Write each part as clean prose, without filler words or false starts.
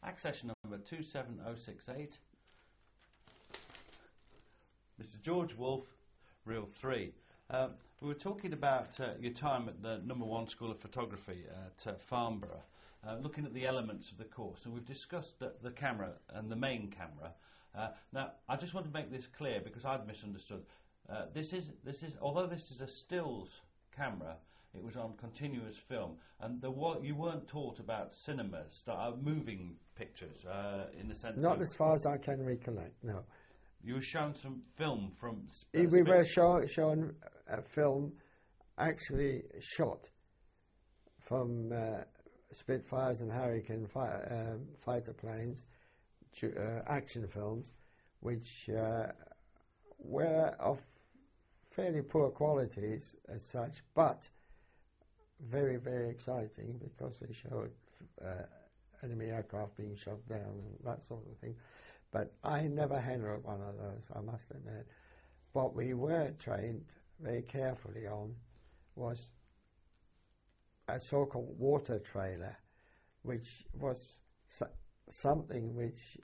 Accession number 27068. Mr. George Wolfe, Reel 3. We were talking about your time at the #1 School of Photography at Farnborough, looking at the elements of the course, and we've discussed the camera and the main camera. Now, I just want to make this clear because I've misunderstood. This is although this is a stills camera, it was on continuous film, and you weren't taught about cinema, moving pictures in the sense. Not as far as I can recollect. No. You were shown some film from. We were shown a film, actually shot from Spitfires and Hurricane fighter planes, action films, which were of fairly poor qualities as such, but very, very exciting because they showed enemy aircraft being shot down and that sort of thing. But I never handled one of those, I must admit. What we were trained very carefully on was a so-called water trailer, which was something which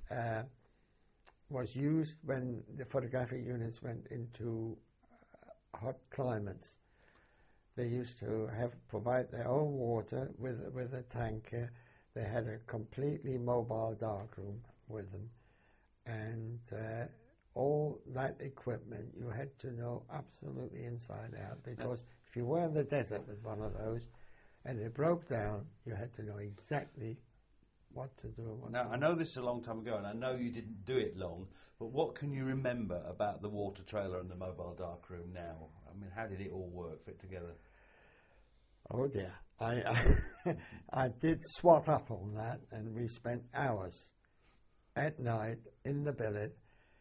was used when the photographic units went into hot climates. They used to provide their own water with a tanker. They had a completely mobile darkroom with them. And all that equipment you had to know absolutely inside out, because if you were in the desert with one of those and it broke down, you had to know exactly what to do. Now, I know this is a long time ago, and I know you didn't do it long, but what can you remember about the water trailer and the mobile darkroom now? I mean, how did it all work, fit together? Oh dear, I did swat up on that, and we spent hours at night in the billet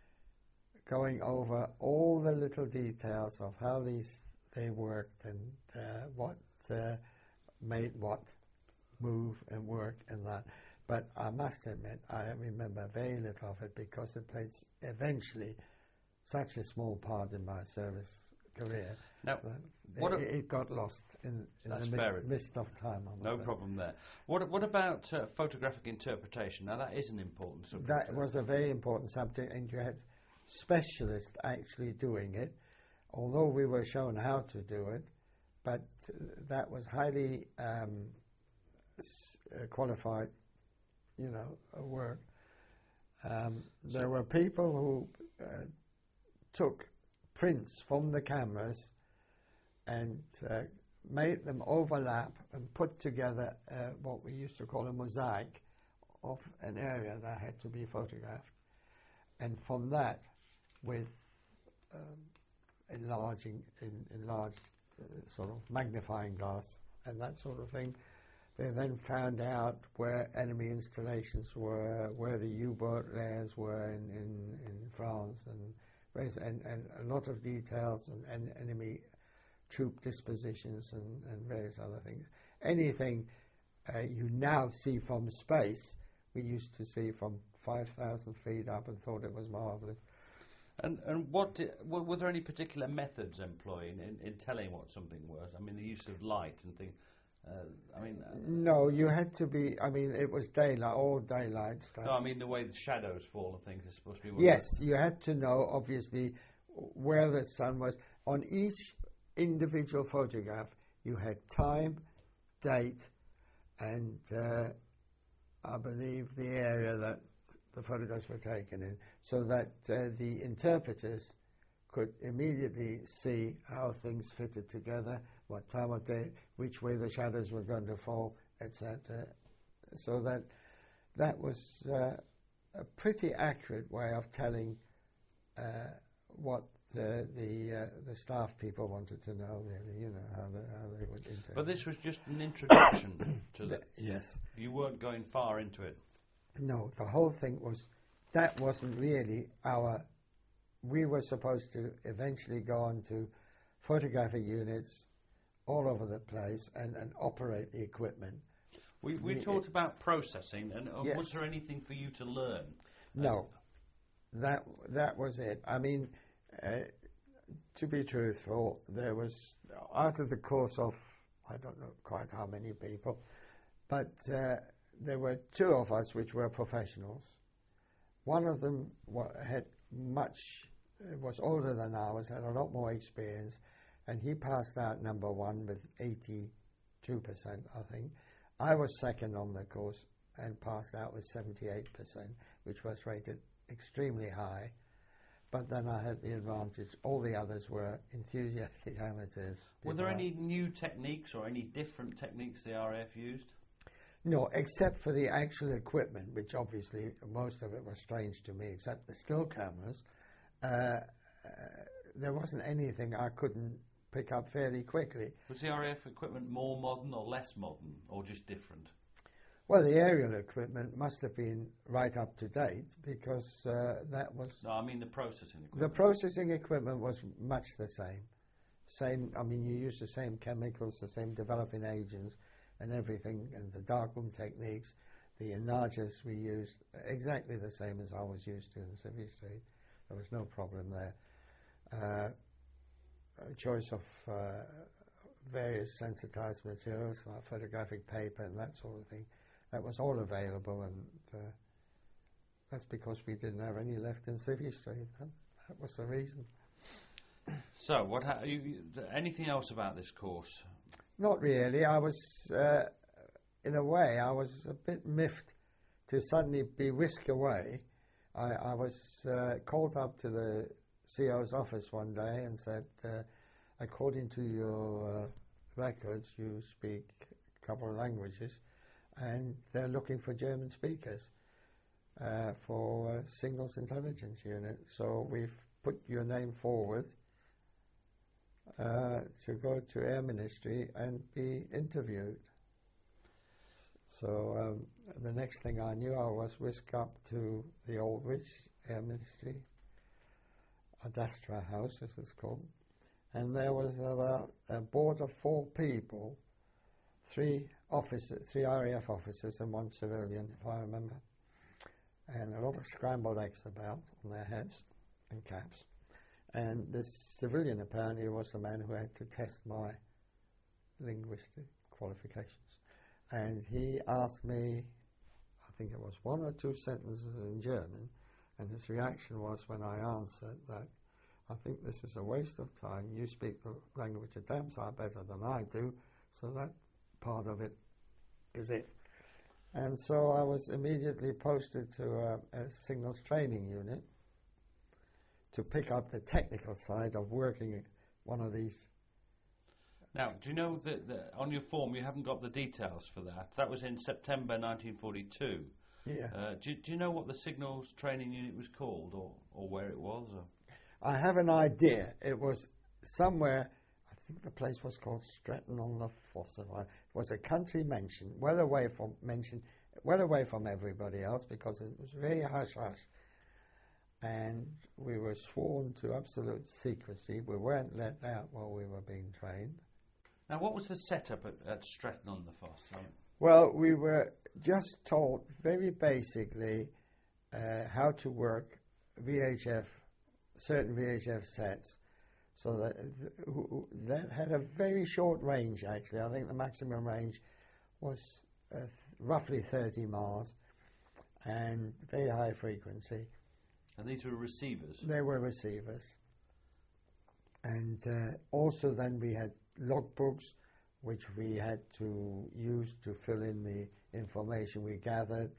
going over all the little details of how they worked and what made what move and work and that. But I must admit, I remember very little of it because it played eventually such a small part in my service career. Now, it got lost in the mist of time. No problem there. What about photographic interpretation? Now, that is an important subject. That was a very important subject, and you had specialists actually doing it, although we were shown how to do it, but that was highly qualified, work. There were people who took prints from the cameras and made them overlap and put together what we used to call a mosaic of an area that had to be photographed. And from that, with enlarged sort of magnifying glass and that sort of thing, they then found out where enemy installations were, where the U-boat layers were in France, and a lot of details and enemy troop dispositions and various other things. Anything you now see from space, we used to see from 5,000 feet up and thought it was marvellous. And were there any particular methods employed in telling what something was? I mean, the use of light and things. No, you had to be. I mean, it was daylight, all daylight stuff. No, I mean the way the shadows fall and things are supposed to be. Yes, you had to know obviously where the sun was on each individual photograph. You had time, date, and I believe the area that the photographs were taken in, so that the interpreters could immediately see how things fitted together, what time of day, which way the shadows were going to fall, etc. So that was a pretty accurate way of telling what the staff people wanted to know, really, how they would interpret. But this was just an introduction to that. Yes. You weren't going far into it. No, the whole thing wasn't really we were supposed to eventually go on to photographic units all over the place and operate the equipment. We talked about processing, and yes. Was there anything for you to learn? No, that was it. I mean, to be truthful, there was, out of the course of, I don't know quite how many people, but there were two of us which were professionals. One of them was older than I was, had a lot more experience, and he passed out number one with 82%, I think. I was second on the course and passed out with 78%, which was rated extremely high. But then I had the advantage. All the others were enthusiastic amateurs. Were there any new techniques or any different techniques the RAF used? No, except for the actual equipment, which obviously most of it was strange to me, except the still cameras. There wasn't anything I couldn't pick up fairly quickly. Was the RAF equipment more modern or less modern, or just different? Well, the aerial equipment must have been right up to date, because that was... No, I mean the processing equipment. The processing equipment was much the same. I mean, you use the same chemicals, the same developing agents and everything, and the darkroom techniques, the enlargers we used, exactly the same as I was used to in Civvy Street. There was no problem there. A choice of various sensitized materials like photographic paper and that sort of thing, that was all available, and that's because we didn't have any left in Civvy Street. That was the reason. So, anything else about this course? Not really. I was, in a way, I was a bit miffed to suddenly be whisked away. I was called up to the CO's office one day and said, according to your records, you speak a couple of languages, and they're looking for German speakers for Signals Intelligence Unit. So we've put your name forward to go to Air Ministry and be interviewed. So the next thing I knew, I was whisked up to the Aldwych Air Ministry, Adastra House, as it's called, and there was about a board of 4 people, 3 RAF officers and 1 civilian, if I remember, and a lot of scrambled eggs about on their heads and caps. And this civilian apparently was the man who had to test my linguistic qualifications. And he asked me, I think it was 1 or 2 sentences in German, and his reaction was, when I answered, that I think this is a waste of time. You speak the language a damn sight better than I do, so that part of it is it. And so I was immediately posted to a signals training unit to pick up the technical side of working one of these. Now, do you know that on your form you haven't got the details for that? That was in September 1942. Yeah. Do you know what the signals training unit was called, or where it was? Or? I have an idea. It was somewhere, I think the place was called Stretton-on-the-Foss. It was a country well away from everybody else, because it was very hush-hush. And we were sworn to absolute secrecy. We weren't let out while we were being trained. Now, what was the setup at Stretton-on-the-Foss? Well, we were just taught very basically how to work certain VHF sets. So that had a very short range, actually. I think the maximum range was roughly 30 miles and very high frequency. And these were receivers? They were receivers. And also then we had logbooks, which we had to use to fill in the information we gathered.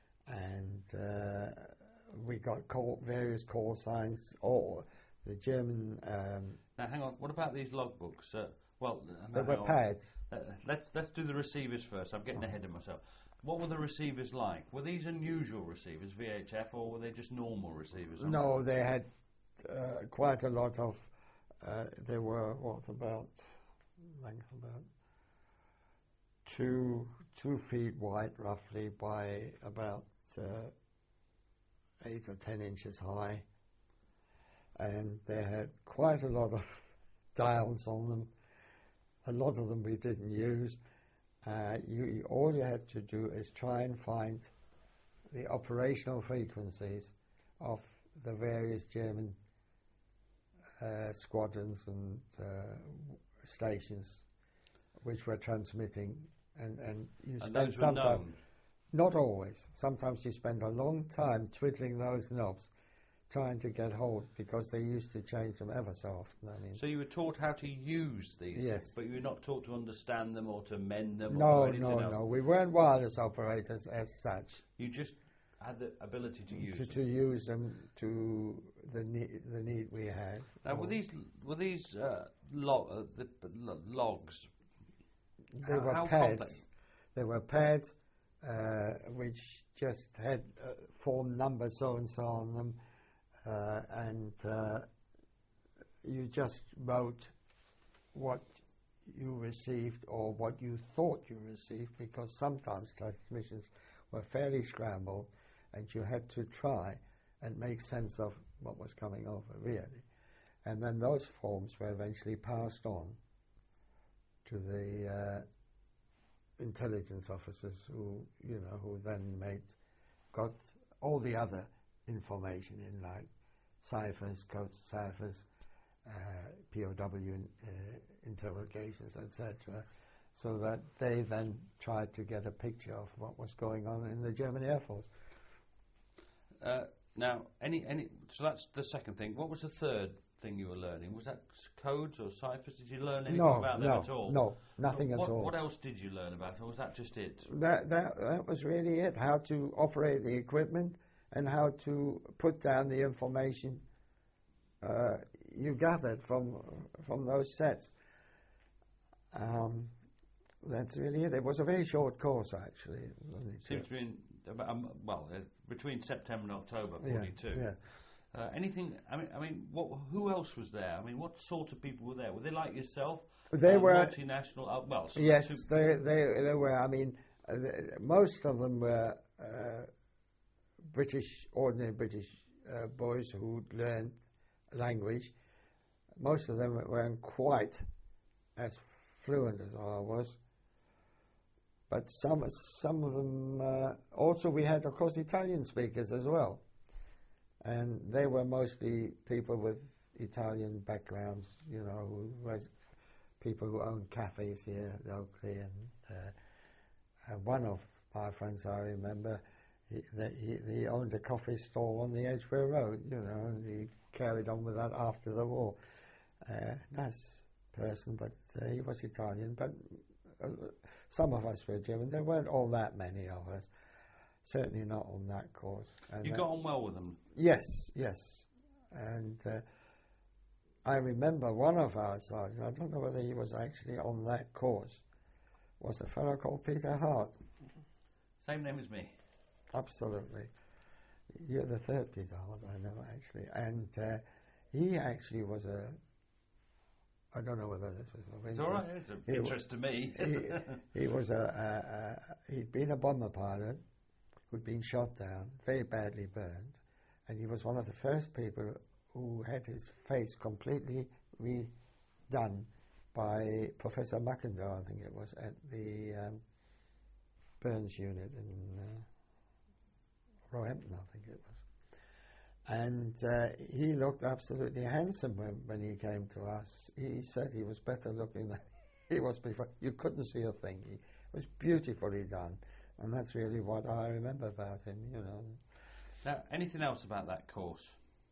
And we got various call signs, or the German... now, hang on. What about these logbooks? They were pads. Let's do the receivers first. I'm getting ahead of myself. What were the receivers like? Were these unusual receivers, VHF, or were they just normal receivers? No, they had quite a lot of... they were, about 2 feet wide, roughly, by about 8 or 10 inches high. And they had quite a lot of dials on them. A lot of them we didn't use. All you had to do is try and find the operational frequencies of the various German squadrons and stations which were transmitting, and you spent some time. Not always. Sometimes you spend a long time twiddling those knobs, trying to get hold, because they used to change them ever so often. I mean, So you were taught how to use these, yes. but you were not taught to understand them or to mend them or No, do anything else. no. We weren't wireless operators as such. You just had the ability to use them. To use them to the need we had. Now, were these logs? They were how pads. complex? They were pads which just had form numbers so and so on them, and you just wrote what you received or what you thought you received, because sometimes transmissions were fairly scrambled, and you had to try and make sense of what was coming over, really. And then those forms were eventually passed on to the intelligence officers who then got all the other information in, like ciphers, code ciphers, POW interrogations, etc., so that they then tried to get a picture of what was going on in the German Air Force. Now, so that's the second thing. What was the third thing you were learning? Was that codes or ciphers? Did you learn anything about them at all? No, nothing at all. What else did you learn about it, or was that just it? That was really it, how to operate the equipment and how to put down the information you gathered from those sets. That's really it. It was a very short course, actually. Seems to be between September and October '42. Yeah. Anything? I mean, who else was there? I mean, what sort of people were there? Were they like yourself? They were multinational. Yes, they were. I mean, most of them were ordinary British boys who'd learned language. Most of them weren't quite as fluent as I was, but some of them. Also, we had, of course, Italian speakers as well, and they were mostly people with Italian backgrounds. Who was people who owned cafes here locally, and one of my friends, I remember, he owned a coffee stall on the Edgware Road, and he carried on with that after the war. Nice person, but he was Italian, but some of us were German. There weren't all that many of us, certainly not on that course. And you got on well with them? Yes. And I remember one of our sergeants, I don't know whether he was actually on that course, was a fellow called Peter Hart. Same name as me. Absolutely. You're the third Peter Hart I know, actually. And he actually was I don't know whether this is of interest. It's all right. It's of interest to me. He was he'd been a bomber pilot who'd been shot down, very badly burned, and he was one of the first people who had his face completely redone by Professor Muckendall, I think it was, at the Burns unit in Roehampton, I think it was. And he looked absolutely handsome when he came to us. He said he was better looking than he was before. You couldn't see a thing. He was beautifully done. And that's really what I remember about him, Now, anything else about that course?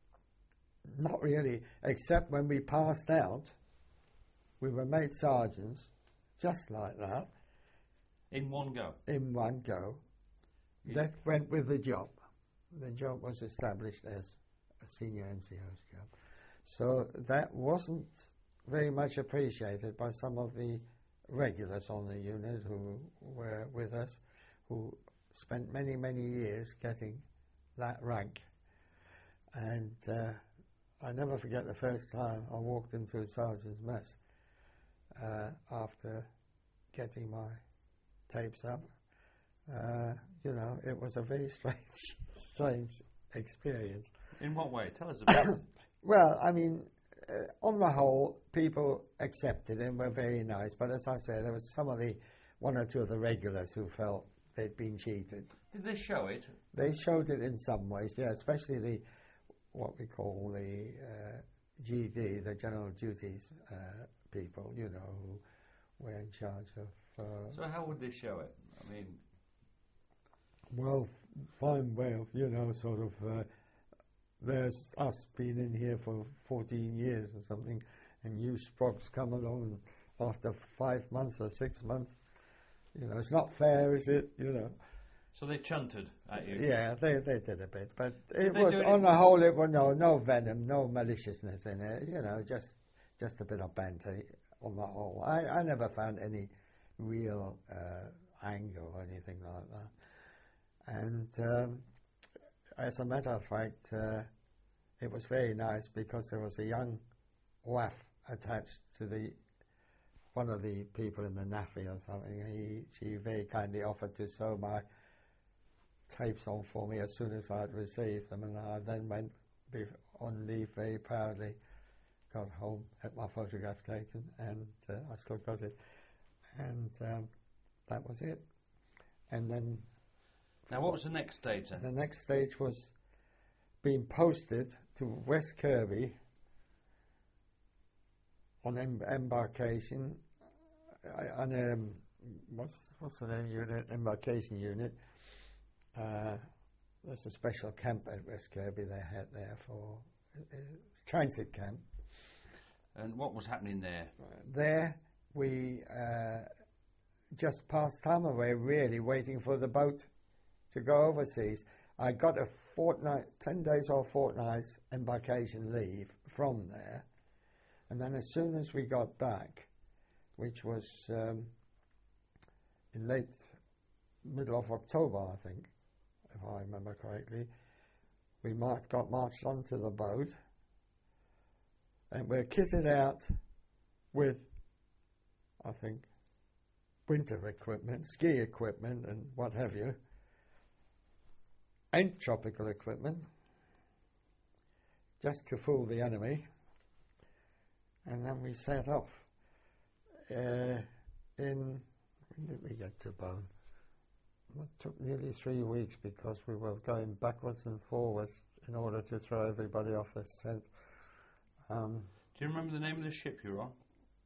Not really, except when we passed out, we were made sergeants, just like that. In one go? In one go. Yeah. That went with the job. The job was established as a senior NCO's job. So that wasn't very much appreciated by some of the regulars on the unit who were with us, who spent many, many years getting that rank. And I never forget the first time I walked into a sergeant's mess after getting my tapes up. It was a very strange experience. In what way? Tell us about it. Well, I mean, on the whole, people accepted and were very nice. But as I said, there was one or two of the regulars who felt they'd been cheated. Did they show it? They showed it in some ways, yeah, especially what we call the GD, the General Duties people, who were in charge of... So how would they show it? I mean... Well, fine, well, sort of, there's us being in here for 14 years or something, and you sprogs come along and after 5 months or 6 months, it's not fair, is it? So they chunted at you? Yeah, they did a bit, but Did it they was, do it on the whole, it was no venom, no maliciousness in it, just a bit of banter on the whole. I never found any real anger or anything like that. And as a matter of fact, it was very nice because there was a young WAF attached to one of the people in the NAFI or something. She very kindly offered to sew my tapes on for me as soon as I'd received them, and I then went on leave very proudly, got home, had my photograph taken, and I still got it. And that was it. And then... Now, what was the next stage then? The next stage was being posted to West Kirby on embarkation, on what's the name unit? Embarkation unit. There's a special camp at West Kirby they had there for transit camp. And what was happening there? There we just passed time away, really, waiting for the boat to go overseas. I got a 10 days or fortnight's embarkation leave from there, and then as soon as we got back, which was in middle of October, I think, if I remember correctly, we got marched onto the boat, and we're kitted out with, I think, winter equipment, ski equipment, and what have you, and tropical equipment, just to fool the enemy. And then we set off. When did we get to Bone? It took nearly 3 weeks because we were going backwards and forwards in order to throw everybody off the scent. Do you remember the name of the ship you were on?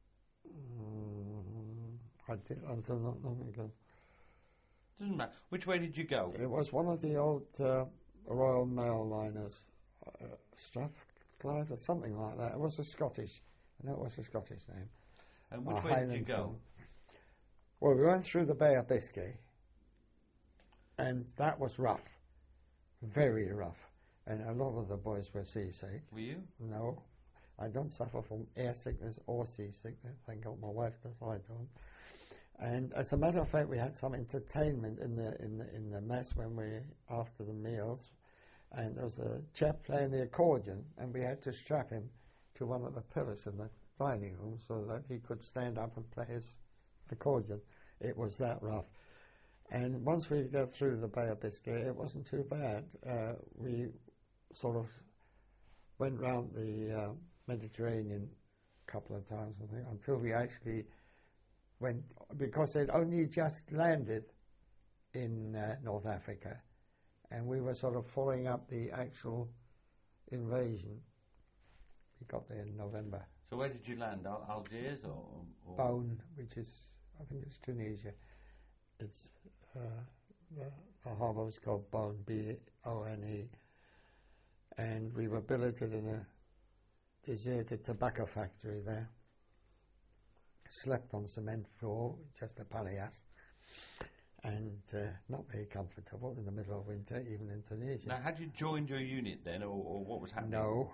I did until not long ago. Doesn't matter. Which way did you go? It was one of the old Royal Mail liners, Strathclyde or something like that. It was a Scottish. I know it was a Scottish name. And which way did you go? Well, we went through the Bay of Biscay, and that was rough, very rough. And a lot of the boys were seasick. Were you? No, I don't suffer from air sickness or seasickness. Thank God my wife does. I don't. And as a matter of fact, we had some entertainment in the mess after the meals, and there was a chap playing the accordion, and we had to strap him to one of the pillars in the dining room so that he could stand up and play his accordion. It was that rough. And once we got through the Bay of Biscay, it wasn't too bad. We sort of went round the Mediterranean a couple of times, I think, until we actually went, because they'd only just landed in North Africa, and we were sort of following up the actual invasion. We got there in November. So where did you land? Algiers or? Bone, which is, I think it's Tunisia. It's the harbour was called Bone, B-O-N-E, and we were billeted in a deserted tobacco factory there. Slept on cement floor, just a palliasse, and not very comfortable in the middle of winter, even in Tunisia. Now, had you joined your unit then, or what was happening? No.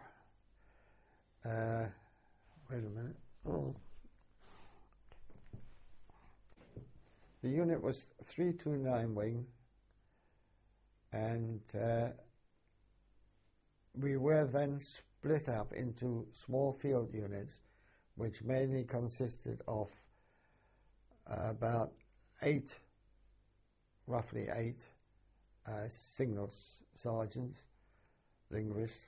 Wait a minute. Oh. The unit was 329 wing, and we were then split up into small field units, which mainly consisted of about roughly eight signal sergeants, linguists,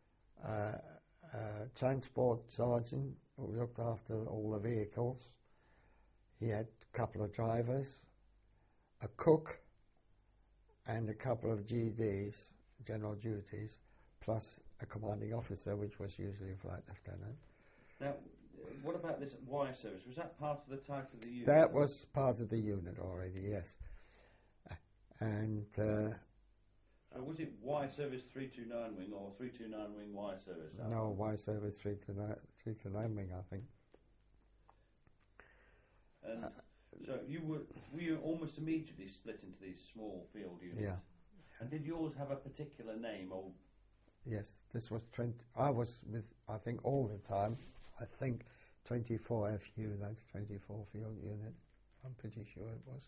transport sergeant who looked after all the vehicles. He had a couple of drivers, a cook, and a couple of GDs, general duties, plus a commanding officer, which was usually a flight lieutenant. Now, what about this wire service? Was that part of the type of the unit? That was part of the unit already, yes. And was it Y Service 329 wing or 329 wing Y Service? no, Y Service 329 wing, I think. And so were you almost immediately split into these small field units? Yeah. And did yours have a particular name? Or Yes, this was 20. I was with, I think, all the time. I think 24 FU. That's 24 field unit. I'm pretty sure it was.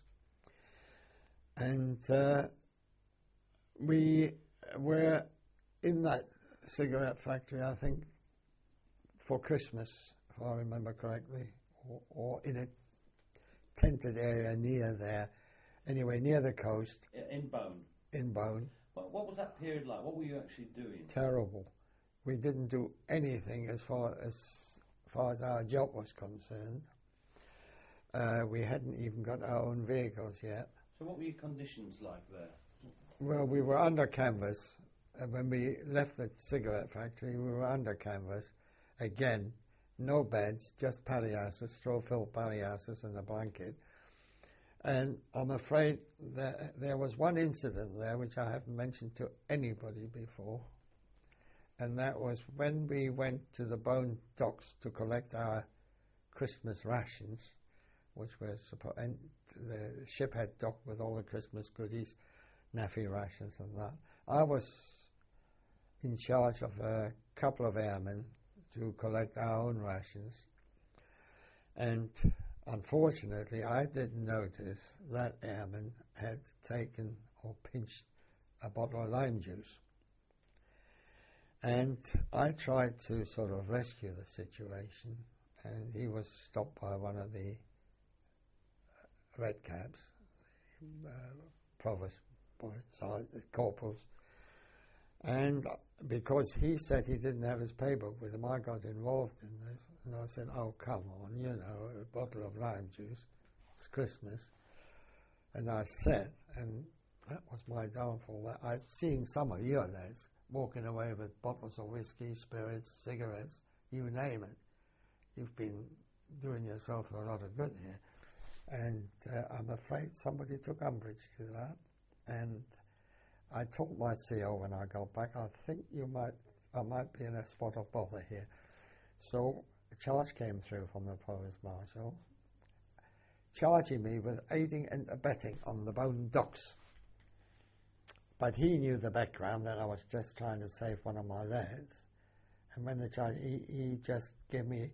And we were in that cigarette factory, I think, for Christmas, if I remember correctly, or in a tented area near there, anyway, near the coast. in Bone. In Bone. What was that period like? What were you actually doing? Terrible. We didn't do anything as far as our job was concerned. We hadn't even got our own vehicles yet. So what were your conditions like there? Well, we were under canvas. When we left the cigarette factory, we were under canvas. Again, no beds, just palliasses, straw-filled palliasses and a blanket. And I'm afraid that there was one incident there which I haven't mentioned to anybody before. And that was when we went to the Bone docks to collect our Christmas rations, which were and the ship had docked with all the Christmas goodies, naffy rations and that. I was in charge of a couple of airmen to collect our own rations. And unfortunately, I didn't notice that airman had taken or pinched a bottle of lime juice. And I tried to sort of rescue the situation, and he was stopped by one of the red caps, provost boys, corporals. And because he said he didn't have his paybook with him, I got involved in this. And I said, oh, come on, you know, a bottle of lime juice, it's Christmas. And I said, and that was my downfall, that I've seen some of your lads walking away with bottles of whiskey, spirits, cigarettes, you name it. You've been doing yourself a lot of good here. And I'm afraid somebody took umbrage to that. And I told my CO when I got back, I think I might be in a spot of bother here. So a charge came through from the Provost Marshal, charging me with aiding and abetting on the Bone docks. But he knew the background that I was just trying to save one of my lads. And when the charge, he just gave me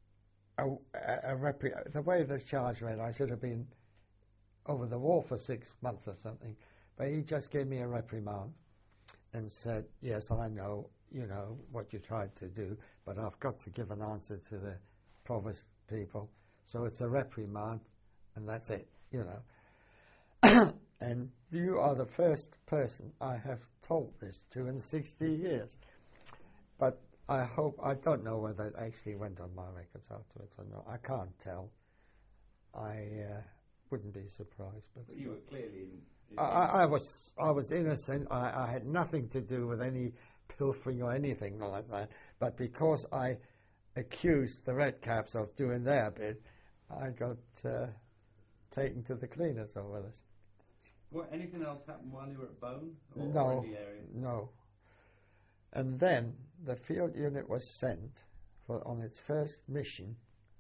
the way the charge read, I should have been over the wall for 6 months or something. But he just gave me a reprimand and said, yes, I know, you know, what you tried to do, but I've got to give an answer to the provost people. So it's a reprimand, and that's it, you know. And you are the first person I have told this to in 60 years. But I don't know whether it actually went on my records afterwards or not. I can't tell. I wouldn't be surprised. But you were clearly... I was innocent. I had nothing to do with any pilfering or anything like that. But because I accused the Red Caps of doing their bit, I got taken to the cleaners over this. What, anything else happened while you were at Bone? Or No, in the area? no. And then the field unit was sent on its first mission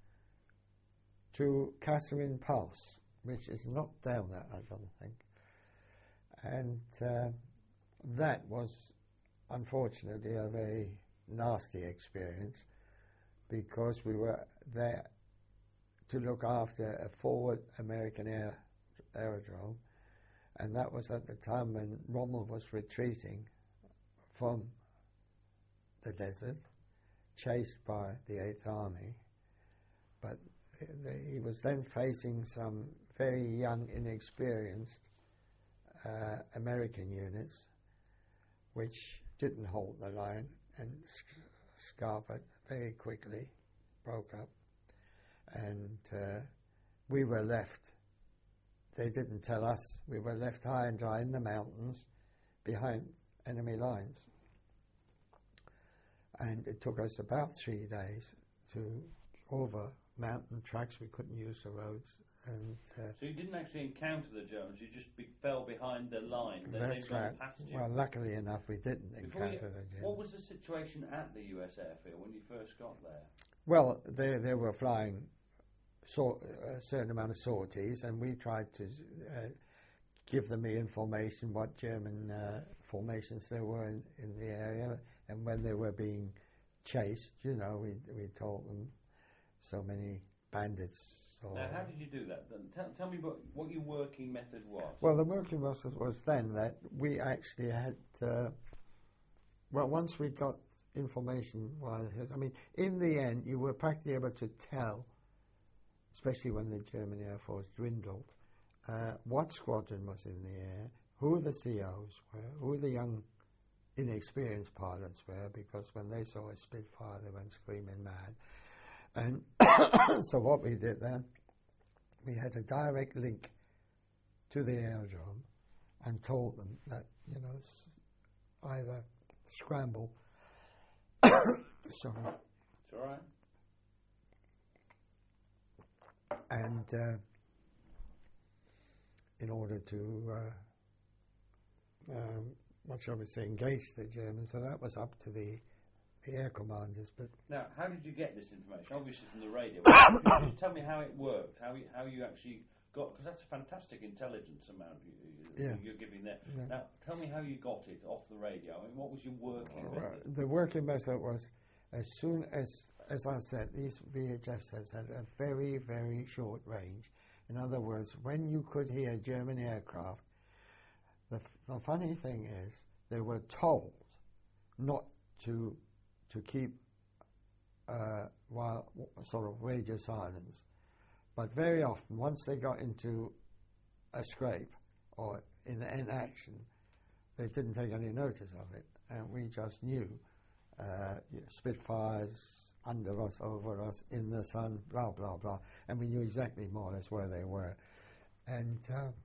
to Kasserine Pass, which is not down there, I don't think. And that was, unfortunately, a very nasty experience because we were there to look after a forward American aerodrome, and that was at the time when Rommel was retreating from the desert, chased by the 8th Army, but he was then facing some very young, inexperienced American units, which didn't hold the line and scarpered very quickly, broke up, and we were left. They didn't tell us. We were left high and dry in the mountains behind enemy lines. And it took us about 3 days to over mountain tracks. We couldn't use the roads And so you didn't actually encounter the Germans, you just fell behind the line. that's They'd gone right. past you. Well, luckily enough, we didn't Before encounter the Germans. What was the situation at the US airfield when you first got there? Well, they were flying a certain amount of sorties, and we tried to give them the information what German formations there were in the area, and when they were being chased, we told them so many bandits. Now, how did you do that? Tell me what your working method was. Well, the working method was then that we actually had, once we got information, in the end, you were practically able to tell, especially when the German Air Force dwindled, what squadron was in the air, who the COs were, who the young, inexperienced pilots were, because when they saw a Spitfire, they went screaming mad. And so what we did then, we had a direct link to the aerodrome and told them that, either scramble. Sorry. It's all right. And in order to, engage the Germans, so that was up to the air commanders. But now, how did you get this information? Obviously from the radio. Can you just tell me how it worked? How you actually got? Because that's a fantastic intelligence amount you're giving there. Yeah. Now, tell me how you got it off the radio. What was your working method? The working method was, as soon as I said, these VHF sets had a very, very short range. In other words, when you could hear German aircraft, the funny thing is they were told not to keep sort of radio silence. But very often, once they got into a scrape or in action, they didn't take any notice of it. And we just knew Spitfires under us, over us, in the sun, blah, blah, blah. And we knew exactly more or less where they were. And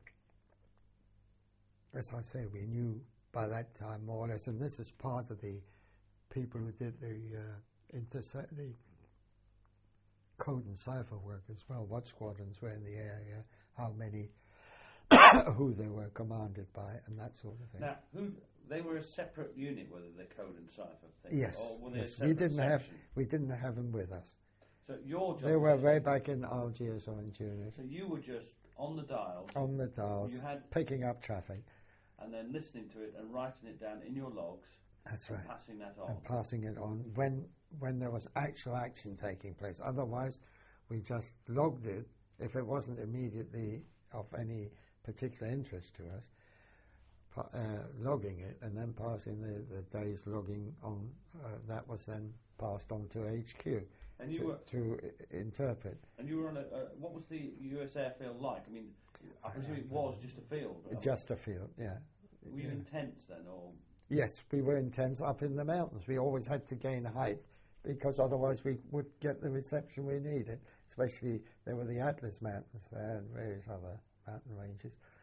as I say, we knew by that time more or less, and this is part of the people who did the code and cipher work as well, what squadrons were in the area, how many, who they were commanded by, and that sort of thing. Now, they were a separate unit, were they, the code and cipher thing? Yes. Or were they yes. a separate We didn't have them with us. So your job... They were way back in Algiers or in Tunis. So you were just on the dials. On the dials, picking up traffic. And then listening to it and writing it down in your logs. That's right. Passing that on. And passing it on when there was actual action taking place. Otherwise, we just logged it if it wasn't immediately of any particular interest to us, logging it and then passing the day's logging on. That was then passed on to HQ and to interpret. And you were on what was the US airfield like? I mean, I presume it was just a field. Just a field, yeah. Were you intense then, or...? Yes, we were intense up in the mountains. We always had to gain height because otherwise we would get the reception we needed. Especially there were the Atlas Mountains there and various other mountain ranges.